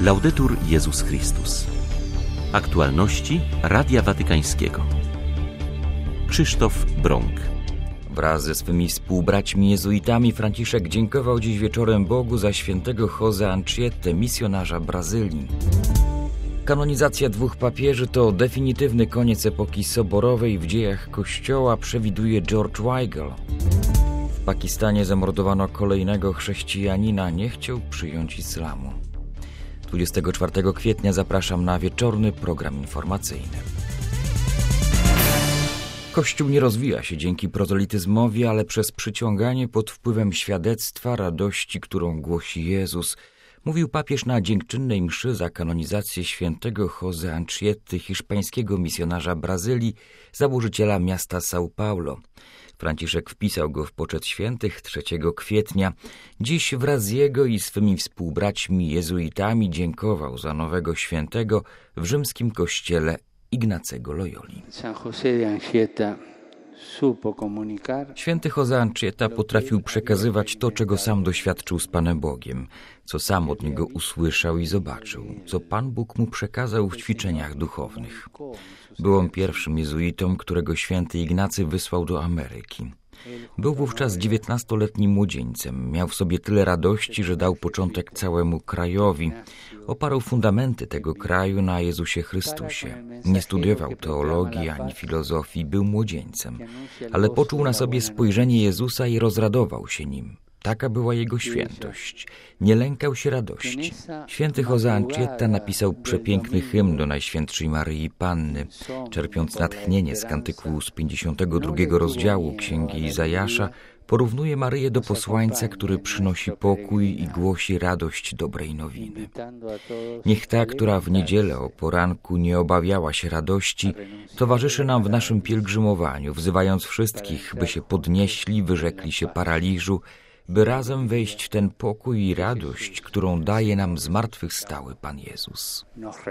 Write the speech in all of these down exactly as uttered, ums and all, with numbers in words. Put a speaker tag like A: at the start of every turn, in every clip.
A: Laudetur Jezus Chrystus. Aktualności Radia Watykańskiego. Krzysztof Brąk.
B: Wraz ze swymi współbraćmi jezuitami Franciszek dziękował dziś wieczorem Bogu za świętego José Anchietę, misjonarza Brazylii. Kanonizacja dwóch papieży to definitywny koniec epoki soborowej w dziejach Kościoła, przewiduje George Weigel. W Pakistanie zamordowano kolejnego chrześcijanina, nie chciał przyjąć islamu. dwudziestego czwartego kwietnia zapraszam na wieczorny program informacyjny. Kościół nie rozwija się dzięki prozelityzmowi, ale przez przyciąganie pod wpływem świadectwa radości, którą głosi Jezus, mówił papież na dziękczynnej mszy za kanonizację świętego José Anchiety, hiszpańskiego misjonarza Brazylii, założyciela miasta São Paulo. Franciszek wpisał go w poczet świętych trzeciego kwietnia. Dziś wraz z jego i swymi współbraćmi jezuitami dziękował za nowego świętego w rzymskim kościele Ignacego Loyoli. Święty José Anchieta potrafił przekazywać to, czego sam doświadczył z Panem Bogiem, co sam od Niego usłyszał i zobaczył, co Pan Bóg mu przekazał w ćwiczeniach duchownych. Był on pierwszym jezuitą, którego święty Ignacy wysłał do Ameryki. Był wówczas dziewiętnastoletnim młodzieńcem, miał w sobie tyle radości, że dał początek całemu krajowi. Oparł fundamenty tego kraju na Jezusie Chrystusie. Nie studiował teologii ani filozofii, był młodzieńcem, ale poczuł na sobie spojrzenie Jezusa i rozradował się nim. Taka była jego świętość. Nie lękał się radości. Święty José Anchieta napisał przepiękny hymn do Najświętszej Maryi Panny, czerpiąc natchnienie z kantyku z pięćdziesiątego drugiego rozdziału Księgi Izajasza, porównuje Maryję do posłańca, który przynosi pokój i głosi radość dobrej nowiny. Niech ta, która w niedzielę o poranku nie obawiała się radości, towarzyszy nam w naszym pielgrzymowaniu, wzywając wszystkich, by się podnieśli, wyrzekli się paraliżu, by razem wejść w ten pokój i radość, którą daje nam zmartwychwstały Pan Jezus.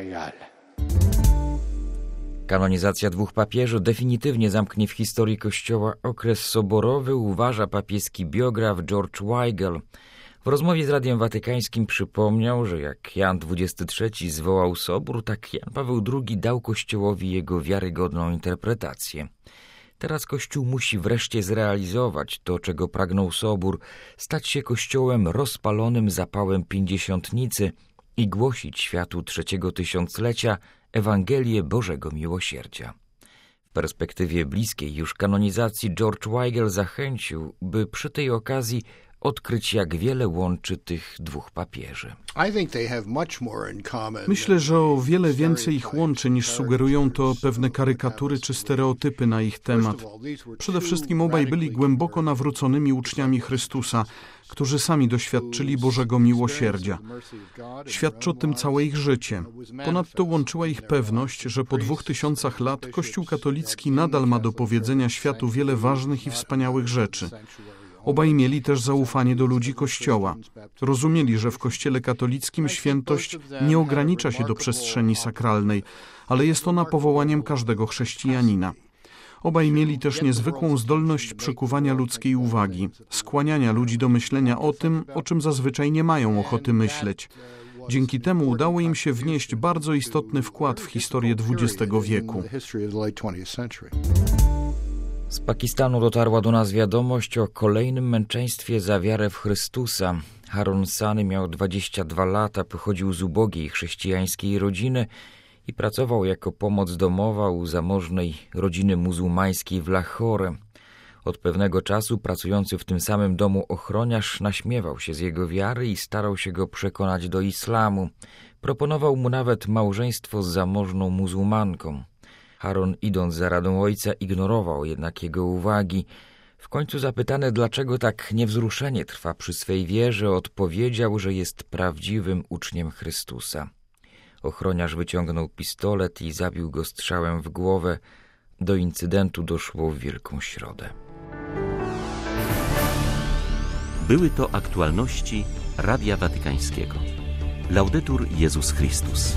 B: Kanonizacja dwóch papieży definitywnie zamknie w historii Kościoła okres soborowy, uważa papieski biograf George Weigel. W rozmowie z Radiem Watykańskim przypomniał, że jak Jan dwudziesty trzeci zwołał sobór, tak Jan Paweł drugi dał Kościołowi jego wiarygodną interpretację. Teraz Kościół musi wreszcie zrealizować to, czego pragnął Sobór, stać się Kościołem rozpalonym zapałem pięćdziesiątnicy i głosić światu trzeciego tysiąclecia Ewangelię Bożego Miłosierdzia. W perspektywie bliskiej już kanonizacji George Weigel zachęcił, by przy tej okazji odkryć, jak wiele łączy tych dwóch papieży.
C: Myślę, że o wiele więcej ich łączy, niż sugerują to pewne karykatury czy stereotypy na ich temat. Przede wszystkim obaj byli głęboko nawróconymi uczniami Chrystusa, którzy sami doświadczyli Bożego miłosierdzia. Świadczy o tym całe ich życie. Ponadto łączyła ich pewność, że po dwóch tysiącach lat Kościół katolicki nadal ma do powiedzenia światu wiele ważnych i wspaniałych rzeczy. Obaj mieli też zaufanie do ludzi Kościoła. Rozumieli, że w Kościele katolickim świętość nie ogranicza się do przestrzeni sakralnej, ale jest ona powołaniem każdego chrześcijanina. Obaj mieli też niezwykłą zdolność przykuwania ludzkiej uwagi, skłaniania ludzi do myślenia o tym, o czym zazwyczaj nie mają ochoty myśleć. Dzięki temu udało im się wnieść bardzo istotny wkład w historię dwudziestego wieku.
B: Z Pakistanu dotarła do nas wiadomość o kolejnym męczeństwie za wiarę w Chrystusa. Harun Sany miał dwadzieścia dwa lata, pochodził z ubogiej chrześcijańskiej rodziny i pracował jako pomoc domowa u zamożnej rodziny muzułmańskiej w Lahore. Od pewnego czasu pracujący w tym samym domu ochroniarz naśmiewał się z jego wiary i starał się go przekonać do islamu. Proponował mu nawet małżeństwo z zamożną muzułmanką. Harun, idąc za radą ojca, ignorował jednak jego uwagi. W końcu zapytany, dlaczego tak niewzruszenie trwa przy swej wierze, odpowiedział, że jest prawdziwym uczniem Chrystusa. Ochroniarz wyciągnął pistolet i zabił go strzałem w głowę. Do incydentu doszło w Wielką Środę.
A: Były to aktualności Radia Watykańskiego. Laudetur Jezus Chrystus.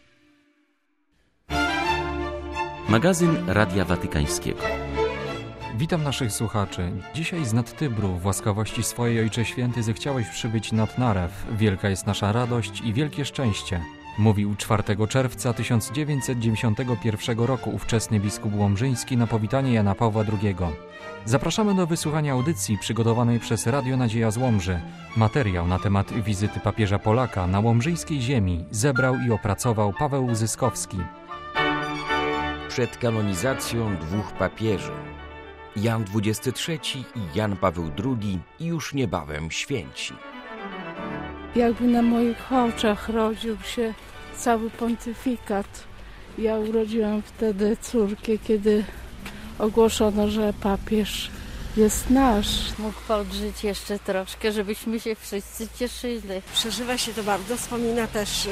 A: Magazyn Radia Watykańskiego.
D: Witam naszych słuchaczy. Dzisiaj z nad Tybru, w łaskawości swojej Ojcze Święty, zechciałeś przybyć nad Narew. Wielka jest nasza radość i wielkie szczęście. Mówił czwartego czerwca tysiąc dziewięćset dziewięćdziesiątego pierwszego roku ówczesny biskup łomżyński na powitanie Jana Pawła drugiego. Zapraszamy do wysłuchania audycji przygotowanej przez Radio Nadzieja z Łomży. Materiał na temat wizyty papieża Polaka na łomżyńskiej ziemi zebrał i opracował Paweł Zyskowski.
B: Przed kanonizacją dwóch papieży, Jan dwudziesty trzeci i Jan Paweł drugi, już niebawem święci.
E: Jakby na moich oczach rodził się cały pontyfikat. Ja urodziłam wtedy córkę, kiedy ogłoszono, że papież jest nasz.
F: Mógł podżyć jeszcze troszkę, żebyśmy się wszyscy cieszyli.
G: Przeżywa się to bardzo, wspomina też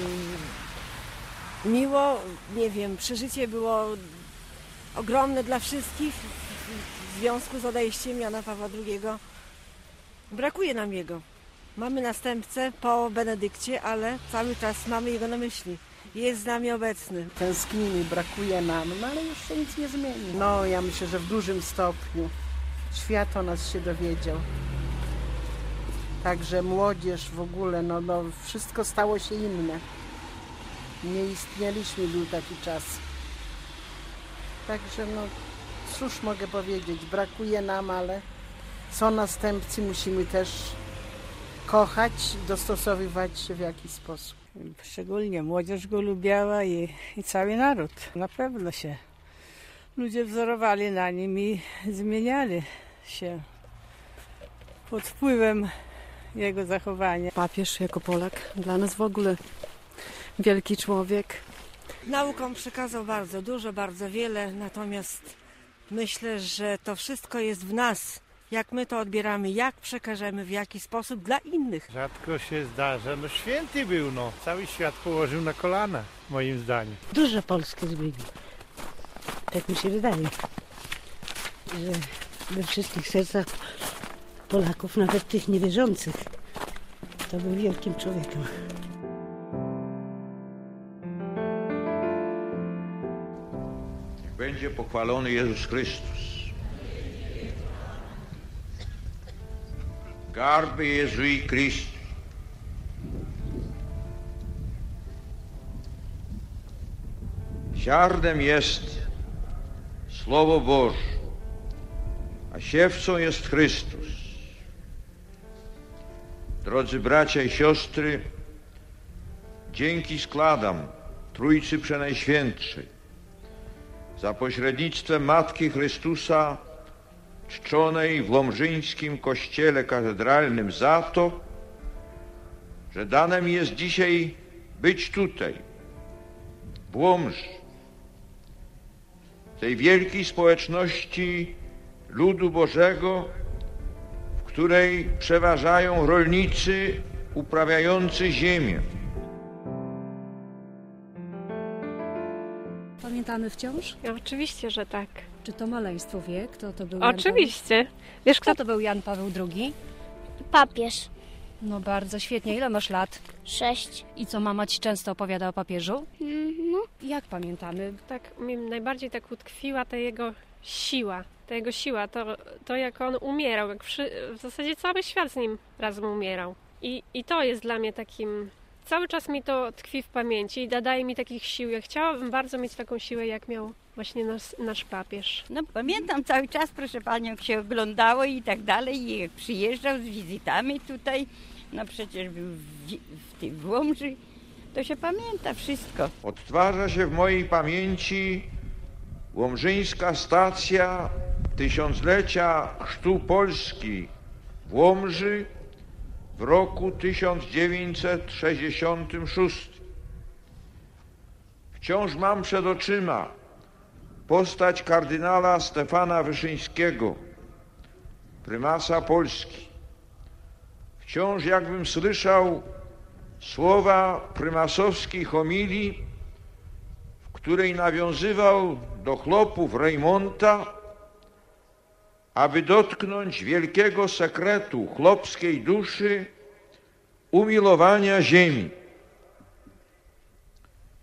G: yy, miło, nie wiem, przeżycie było ogromne dla wszystkich w związku z odejściem Jana Pawła drugiego. Brakuje nam jego. Mamy następcę po Benedykcie, ale cały czas mamy jego na myśli. Jest z nami obecny.
H: Tęsknimy, brakuje nam, no ale już się nic nie zmieni. No, ja myślę, że w dużym stopniu świat o nas się dowiedział. Także młodzież w ogóle, no, no wszystko stało się inne. Nie istnieliśmy, był taki czas. Także no, cóż mogę powiedzieć, brakuje nam, ale co następcy musimy też kochać, dostosowywać się w jakiś sposób.
I: Szczególnie młodzież go lubiała i, i cały naród. Na pewno się ludzie wzorowali na nim i zmieniali się pod wpływem jego zachowania.
J: Papież jako Polak dla nas w ogóle wielki człowiek.
G: Nauką przekazał bardzo dużo, bardzo wiele, natomiast myślę, że to wszystko jest w nas. Jak my to odbieramy, jak przekażemy, w jaki sposób dla innych.
K: Rzadko się zdarza, no święty był, no. Cały świat położył na kolana, moim zdaniem.
L: Dużo Polskę zmienił. Tak mi się wydaje, że we wszystkich sercach Polaków, nawet tych niewierzących, to był wielkim człowiekiem.
M: Niech będzie pochwalony Jezus Chrystus. Garby Jezui Christus. Ziarnem jest Słowo Boże, a siewcą jest Chrystus. Drodzy bracia i siostry, dzięki składam Trójcy Przenajświętszej za pośrednictwem Matki Chrystusa czczonej w Łomżyńskim Kościele Katedralnym za to, że dane mi jest dzisiaj być tutaj, w Łomży, tej wielkiej społeczności ludu Bożego, w której przeważają rolnicy uprawiający ziemię.
J: Pamiętamy wciąż?
N: Oczywiście, że tak.
J: Czy to maleństwo wie, kto to był
N: Oczywiście.
J: Jan Paweł?
N: Wiesz, kto...
J: kto to był Jan Paweł drugi?
O: Papież.
J: No bardzo świetnie. Ile masz lat?
O: Sześć.
J: I co mama ci często opowiada o papieżu?
O: Mm, no.
J: Jak pamiętamy?
N: Tak, mi najbardziej tak utkwiła ta jego siła. Ta jego siła, to, to jak on umierał, jak wszy... w zasadzie cały świat z nim razem umierał. I, I to jest dla mnie takim... Cały czas mi to tkwi w pamięci i daje mi takich sił. Ja chciałabym bardzo mieć taką siłę, jak miał właśnie nasz, nasz papież.
P: No pamiętam cały czas, proszę Panią, jak się oglądało i tak dalej, i jak przyjeżdżał z wizytami tutaj, no przecież był w, w, w Łomży, to się pamięta wszystko.
M: Odtwarza się w mojej pamięci łomżyńska stacja tysiąclecia chrztu Polski w Łomży w roku tysiąc dziewięćset sześćdziesiątym szóstym. Wciąż mam przed oczyma postać kardynała Stefana Wyszyńskiego, prymasa Polski. Wciąż jakbym słyszał słowa prymasowskiej homilii, w której nawiązywał do chłopów Rejmonta, aby dotknąć wielkiego sekretu chłopskiej duszy, umilowania ziemi.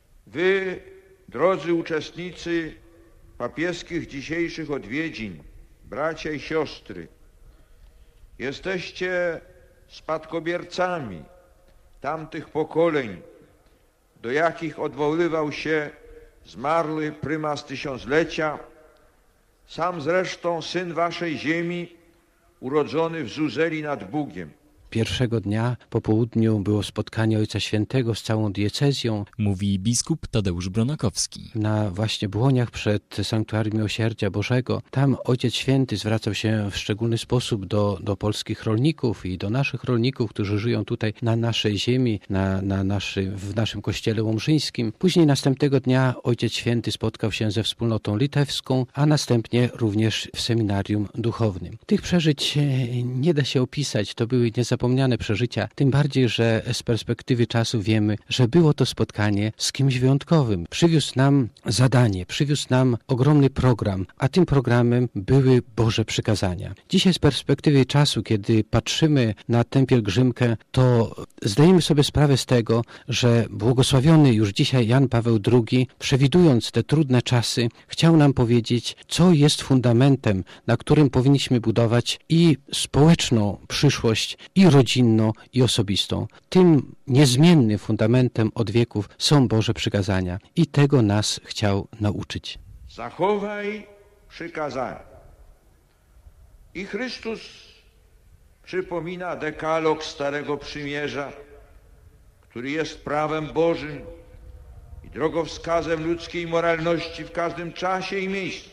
M: Wy, drodzy uczestnicy papieskich dzisiejszych odwiedzin, bracia i siostry, jesteście spadkobiercami tamtych pokoleń, do jakich odwoływał się zmarły prymas tysiąclecia, sam zresztą syn waszej ziemi, urodzony w Zuzeli nad Bugiem.
Q: Pierwszego dnia po południu było spotkanie Ojca Świętego z całą diecezją.
D: Mówi biskup Tadeusz Bronakowski.
Q: Na właśnie Błoniach przed Sanktuarium Miłosierdzia Bożego. Tam Ojciec Święty zwracał się w szczególny sposób do, do polskich rolników i do naszych rolników, którzy żyją tutaj na naszej ziemi, na, na naszy, w naszym kościele łomżyńskim. Później następnego dnia Ojciec Święty spotkał się ze wspólnotą litewską, a następnie również w seminarium duchownym. Tych przeżyć nie da się opisać. To były niezapomniane Zapomniane przeżycia, tym bardziej, że z perspektywy czasu wiemy, że było to spotkanie z kimś wyjątkowym. Przywiózł nam zadanie, przywiózł nam ogromny program, a tym programem były Boże przykazania. Dzisiaj z perspektywy czasu, kiedy patrzymy na tę pielgrzymkę, to zdajemy sobie sprawę z tego, że błogosławiony już dzisiaj Jan Paweł drugi, przewidując te trudne czasy, chciał nam powiedzieć, co jest fundamentem, na którym powinniśmy budować i społeczną przyszłość, i rodzinną, i osobistą. Tym niezmiennym fundamentem od wieków są Boże przykazania i tego nas chciał nauczyć.
M: Zachowaj przykazania. I Chrystus przypomina dekalog Starego Przymierza, który jest prawem Bożym i drogowskazem ludzkiej moralności w każdym czasie i miejscu.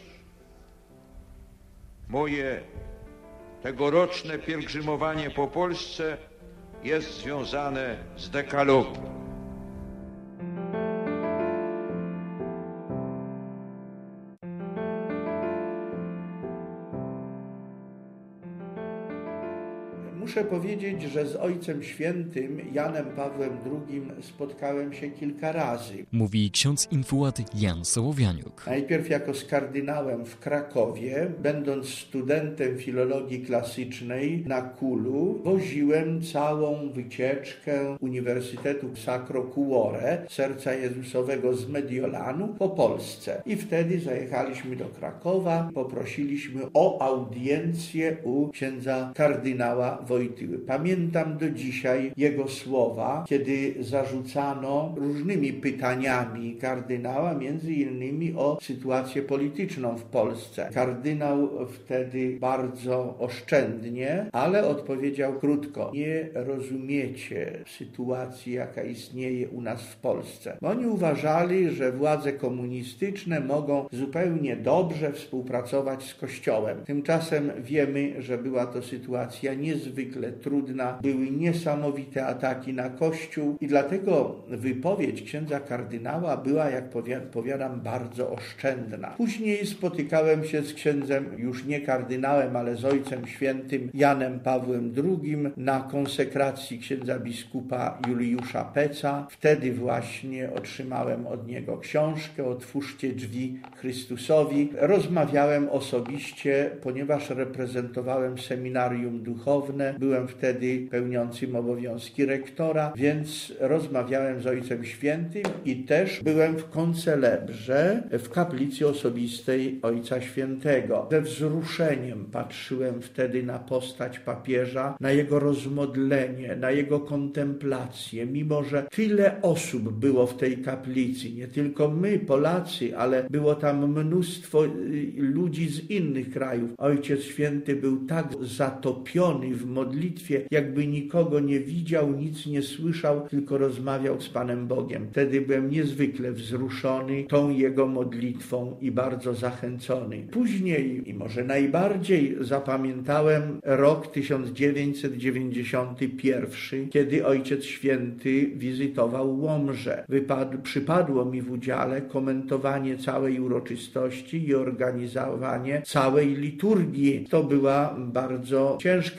M: Moje tegoroczne pielgrzymowanie po Polsce jest związane z dekalogiem.
R: Muszę powiedzieć, że z Ojcem Świętym Janem Pawłem drugim spotkałem się kilka razy.
D: Mówi ksiądz infułat Jan Sołowianiuk.
R: Najpierw jako z kardynałem w Krakowie, będąc studentem filologii klasycznej na Kulu, woziłem całą wycieczkę Uniwersytetu Sacro Cuore, Serca Jezusowego z Mediolanu, po Polsce. I wtedy zajechaliśmy do Krakowa, poprosiliśmy o audiencję u księdza kardynała Wojtyły. Pamiętam do dzisiaj jego słowa, kiedy zarzucano różnymi pytaniami kardynała, między innymi o sytuację polityczną w Polsce. Kardynał wtedy bardzo oszczędnie, ale odpowiedział krótko: nie rozumiecie sytuacji, jaka istnieje u nas w Polsce. Oni uważali, że władze komunistyczne mogą zupełnie dobrze współpracować z Kościołem. Tymczasem wiemy, że była to sytuacja niezwykle trudna, były niesamowite ataki na Kościół i dlatego wypowiedź księdza kardynała była, jak powiadam, bardzo oszczędna. Później spotykałem się z księdzem, już nie kardynałem, ale z Ojcem Świętym Janem Pawłem drugim na konsekracji księdza biskupa Juliusza Peca. Wtedy właśnie otrzymałem od niego książkę Otwórzcie drzwi Chrystusowi. Rozmawiałem osobiście, ponieważ reprezentowałem seminarium duchowne. Byłem wtedy pełniącym obowiązki rektora, więc rozmawiałem z Ojcem Świętym i też byłem w koncelebrze w kaplicy osobistej Ojca Świętego. Ze wzruszeniem patrzyłem wtedy na postać papieża, na jego rozmodlenie, na jego kontemplację, mimo że tyle osób było w tej kaplicy, nie tylko my, Polacy, ale było tam mnóstwo ludzi z innych krajów. Ojciec Święty był tak zatopiony w modlitwie, jakby nikogo nie widział, nic nie słyszał, tylko rozmawiał z Panem Bogiem. Wtedy byłem niezwykle wzruszony tą jego modlitwą i bardzo zachęcony. Później, i może najbardziej, zapamiętałem rok tysiąc dziewięćset dziewięćdziesiąty pierwszy, kiedy Ojciec Święty wizytował Łomżę. Wypadł, przypadło mi w udziale komentowanie całej uroczystości i organizowanie całej liturgii. To była bardzo ciężka praca.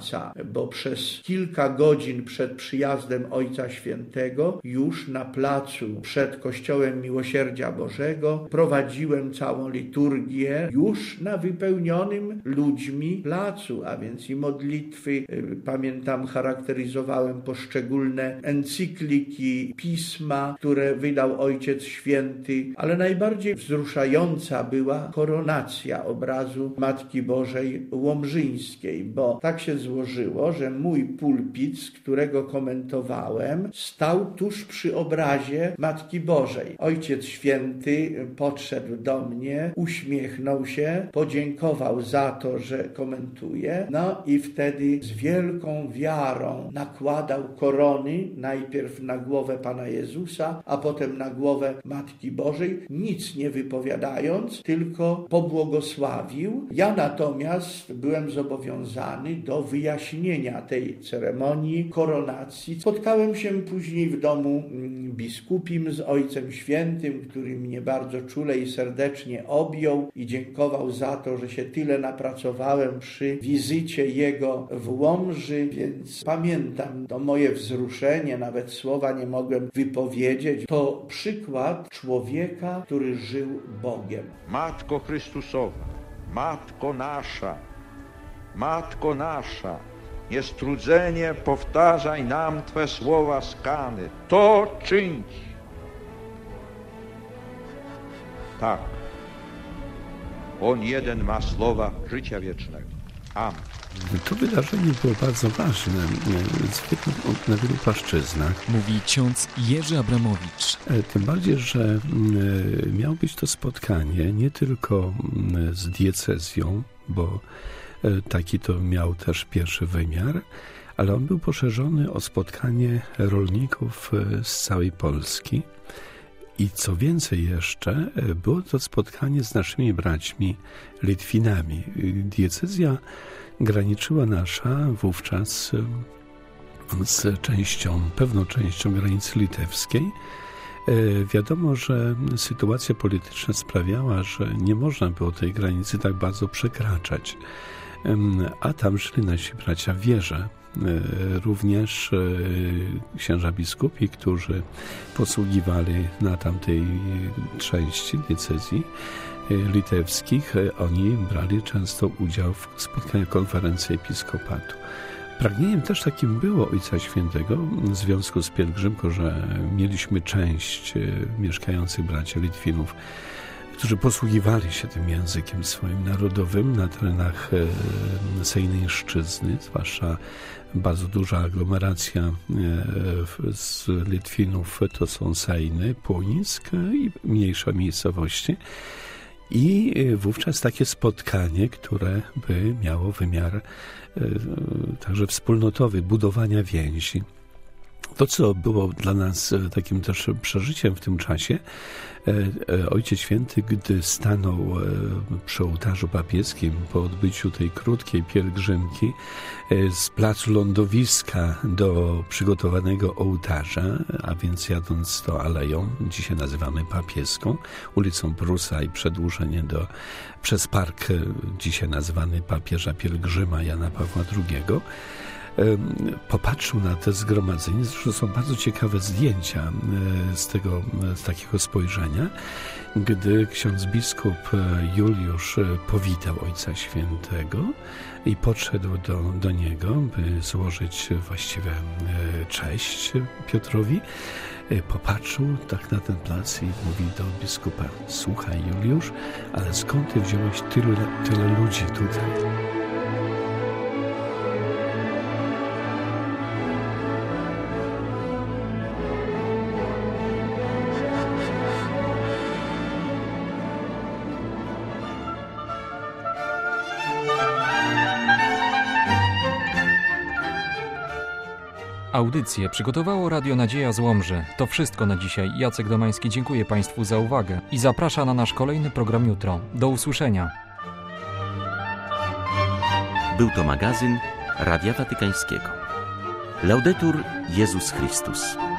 R: praca, bo przez kilka godzin przed przyjazdem Ojca Świętego już na placu przed Kościołem Miłosierdzia Bożego prowadziłem całą liturgię już na wypełnionym ludźmi placu, a więc i modlitwy, pamiętam, charakteryzowałem poszczególne encykliki, pisma, które wydał Ojciec Święty, ale najbardziej wzruszająca była koronacja obrazu Matki Bożej Łomżyńskiej, bo tak się złożyło, że mój pulpit, z którego komentowałem, stał tuż przy obrazie Matki Bożej. Ojciec Święty podszedł do mnie, uśmiechnął się, podziękował za to, że komentuje, no i wtedy z wielką wiarą nakładał korony, najpierw na głowę Pana Jezusa, a potem na głowę Matki Bożej, nic nie wypowiadając, tylko pobłogosławił. Ja natomiast byłem zobowiązany do wyjaśnienia tej ceremonii koronacji. Spotkałem się później w domu biskupim z Ojcem Świętym, który mnie bardzo czule i serdecznie objął i dziękował za to, że się tyle napracowałem przy wizycie jego w Łomży, więc pamiętam to moje wzruszenie, nawet słowa nie mogłem wypowiedzieć. To przykład człowieka, który żył Bogiem.
M: Matko Chrystusowa, Matko nasza, Matko nasza, niestrudzenie powtarzaj nam Twe słowa skany. To czyń. Tak. On jeden ma słowa życia wiecznego. Amen.
S: To wydarzenie było bardzo ważne na wielu płaszczyznach.
D: Mówi ksiądz Jerzy Abramowicz.
S: Tym bardziej, że miało być to spotkanie nie tylko z diecezją, bo taki to miał też pierwszy wymiar, ale on był poszerzony o spotkanie rolników z całej Polski. I co więcej jeszcze, było to spotkanie z naszymi braćmi Litwinami. Diecezja graniczyła nasza wówczas z częścią, pewną częścią granicy litewskiej. Wiadomo, że sytuacja polityczna sprawiała, że nie można było tej granicy tak bardzo przekraczać. A tam żyli nasi bracia w wierze. Również księża biskupi, którzy posługiwali na tamtej części diecezji litewskich, oni brali często udział w spotkaniach konferencji episkopatu. Pragnieniem też takim było Ojca Świętego w związku z pielgrzymką, że mieliśmy część mieszkających braci Litwinów, którzy posługiwali się tym językiem swoim narodowym na terenach Sejnyszczyzny, zwłaszcza bardzo duża aglomeracja z Litwinów to są Sejny, Płońsk i mniejsze miejscowości. I wówczas takie spotkanie, które by miało wymiar także wspólnotowy, budowania więzi. To, co było dla nas takim też przeżyciem w tym czasie, Ojciec Święty, gdy stanął przy ołtarzu papieskim po odbyciu tej krótkiej pielgrzymki z placu lądowiska do przygotowanego ołtarza, a więc jadąc to aleją, dzisiaj nazywamy papieską, ulicą Prusa i przedłużenie do, przez park, dzisiaj nazywany papieża pielgrzyma Jana Pawła drugiego, popatrzył na te zgromadzenie. Zresztą są bardzo ciekawe zdjęcia z tego, z takiego spojrzenia, gdy ksiądz biskup Juliusz powitał Ojca Świętego i podszedł do, do niego, by złożyć właściwie cześć Piotrowi. Popatrzył tak na ten plac i mówi do biskupa: słuchaj, Juliusz, ale skąd ty wziąłeś tyle, tyle ludzi tutaj?
D: Audycję przygotowało Radio Nadzieja z Łomży. To wszystko na dzisiaj. Jacek Domański dziękuję Państwu za uwagę i zaprasza na nasz kolejny program jutro. Do usłyszenia.
A: Był to magazyn Radia Watykańskiego. Laudetur Jezus Chrystus.